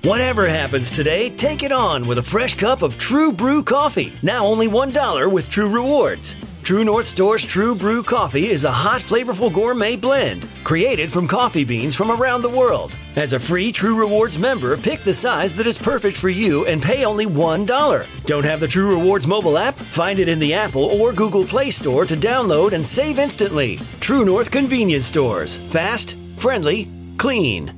Whatever happens today, take it on with a fresh cup of True Brew coffee. Now only $1 with True Rewards. True North Store's True Brew coffee is a hot, flavorful gourmet blend created from coffee beans from around the world. As a free True Rewards member, pick the size that is perfect for you and pay only $1. Don't have the True Rewards mobile app? Find it in the Apple or Google Play Store to download and save instantly. True North Convenience Stores. Fast, friendly, clean.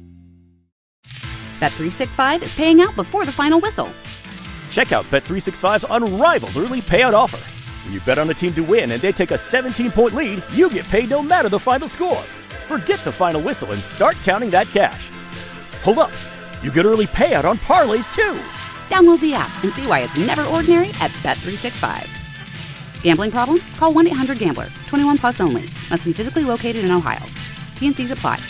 Bet365 is paying out before the final whistle. Check out Bet365's unrivaled early payout offer. When you bet on a team to win and they take a 17-point lead, you get paid no matter the final score. Forget the final whistle and start counting that cash. Hold up. You get early payout on parlays, too. Download the app and see why it's never ordinary at Bet365. Gambling problem? Call 1-800-GAMBLER. 21 plus only. Must be physically located in Ohio. T&Cs apply.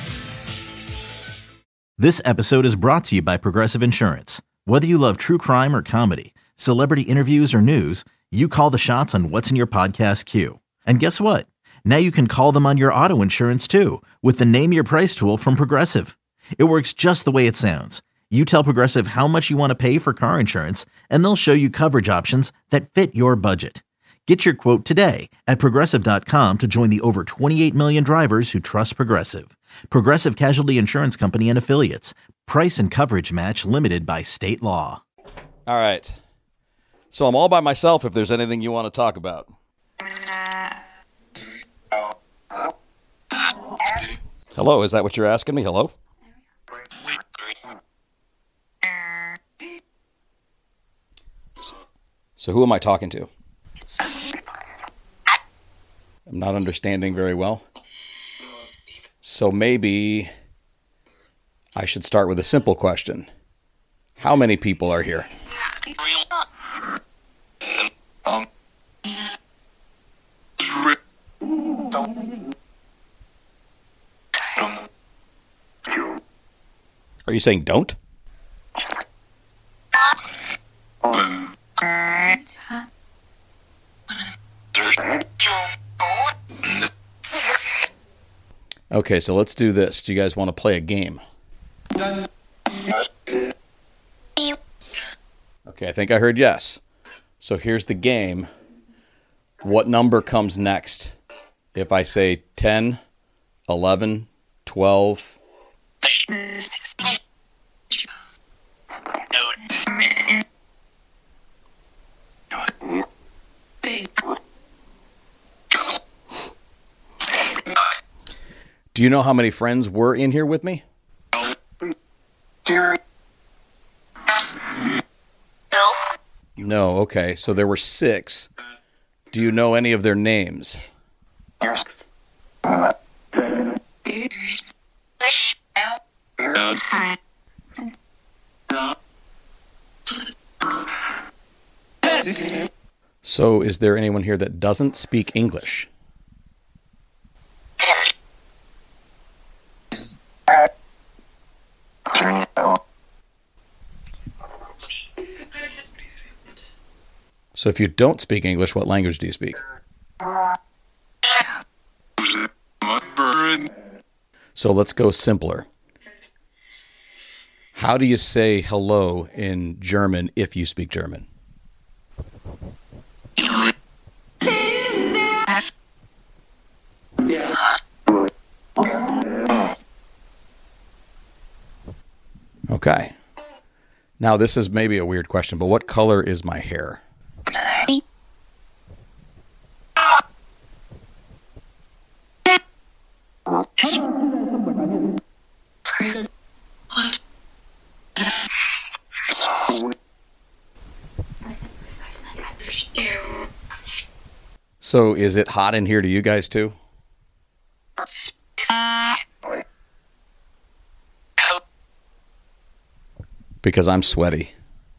This episode is brought to you by Progressive Insurance. Whether you love true crime or comedy, celebrity interviews or news, you call the shots on what's in your podcast queue. And guess what? Now you can call them on your auto insurance too with the Name Your Price tool from Progressive. It works just the way it sounds. You tell Progressive how much you want to pay for car insurance, and they'll show you coverage options that fit your budget. Get your quote today at Progressive.com to join the over 28 million drivers who trust Progressive. Progressive Casualty Insurance Company and Affiliates. Price and coverage match limited by state law. All right. So I'm all by myself if there's anything you want to talk about. Hello, is that what you're asking me? Hello? So who am I talking to? I'm not understanding very well. So maybe I should start with a simple question. How many people are here? Are you saying don't? Okay, so let's do this. Do you guys want to play a game? Okay, I think I heard yes. So here's the game. What number comes next? If I say 10, 11, 12... Do you know how many friends were in here with me? No, okay. So there were 6. Do you know any of their names? So is there anyone here that doesn't speak English? So if you don't speak English, what language do you speak? So let's go simpler. How do you say hello in German if you speak German? Okay. Now this is maybe a weird question, but what color is my hair? So is it hot in here to you guys too? Because I'm sweaty.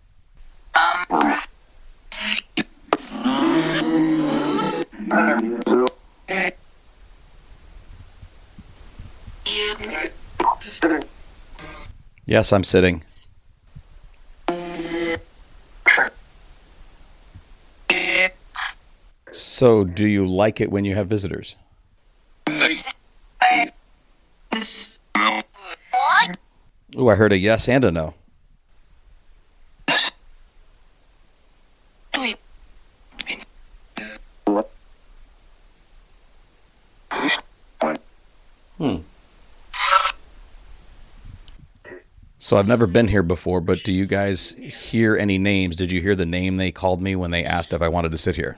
Yes, I'm sitting. So, do you like it when you have visitors? Ooh, I heard a yes and a no. So I've never been here before, but do you guys hear any names? Did you hear the name they called me when they asked if I wanted to sit here?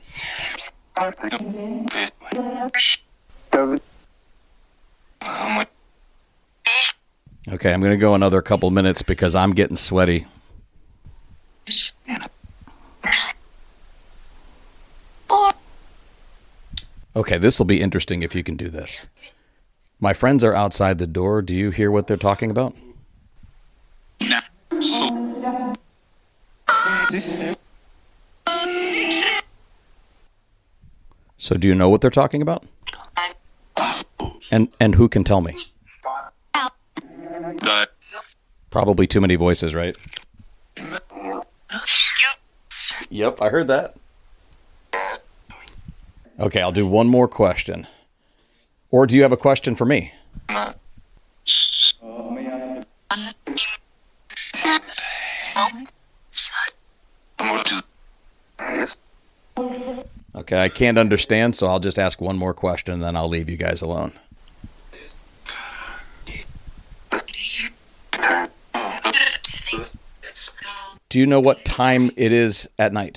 Okay, I'm going to go another couple minutes because I'm getting sweaty. Okay, this will be interesting if you can do this. My friends are outside the door. Do you hear what they're talking about? So do you know what they're talking about? And who can tell me? Probably too many voices, right? Yep, I heard that. Okay, I'll do one more question. Or do you have a question for me? Okay, I can't understand, so I'll just ask one more question, and then I'll leave you guys alone. Do you know what time it is at night?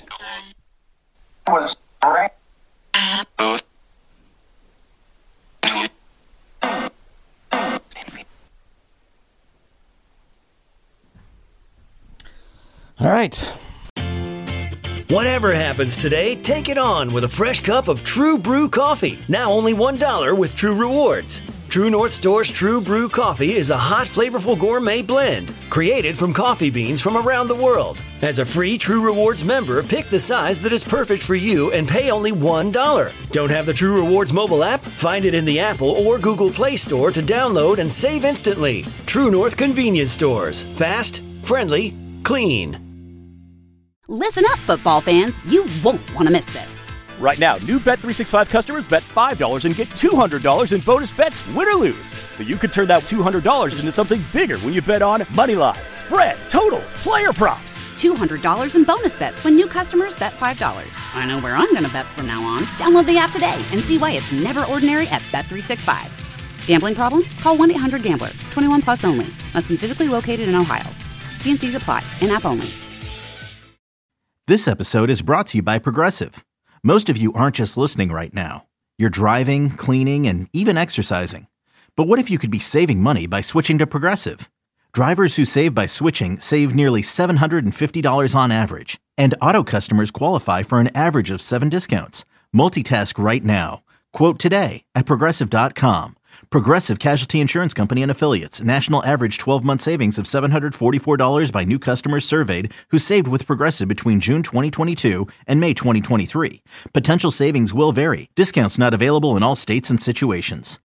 All right. Whatever happens today, take it on with a fresh cup of True Brew coffee. Now only $1 with True Rewards. True North Store's True Brew coffee is a hot, flavorful gourmet blend created from coffee beans from around the world. As a free True Rewards member, pick the size that is perfect for you and pay only $1. Don't have the True Rewards mobile app? Find it in the Apple or Google Play Store to download and save instantly. True North Convenience Stores. Fast, friendly, clean. Listen up, football fans. You won't want to miss this. Right now, new Bet365 customers bet $5 and get $200 in bonus bets, win or lose. So you could turn that $200 into something bigger when you bet on moneyline, spread, totals, player props. $200 in bonus bets when new customers bet $5. I know where I'm going to bet from now on. Download the app today and see why it's never ordinary at Bet365. Gambling problem? Call 1-800-GAMBLER. 21 plus only. Must be physically located in Ohio. T&Cs apply. In-app only. This episode is brought to you by Progressive. Most of you aren't just listening right now. You're driving, cleaning, and even exercising. But what if you could be saving money by switching to Progressive? Drivers who save by switching save nearly $750 on average. And auto customers qualify for an average of 7 discounts. Multitask right now. Quote today at Progressive.com. Progressive Casualty Insurance Company and Affiliates. National average 12-month savings of $744 by new customers surveyed who saved with Progressive between June 2022 and May 2023. Potential savings will vary. Discounts not available in all states and situations.